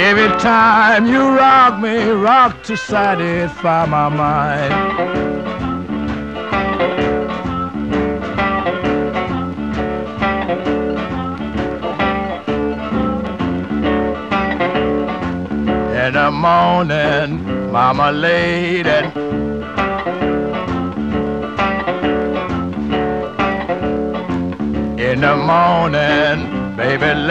Every time you rock me, rock to satisfy my mind. In the morning, mama lady, in the morning, baby.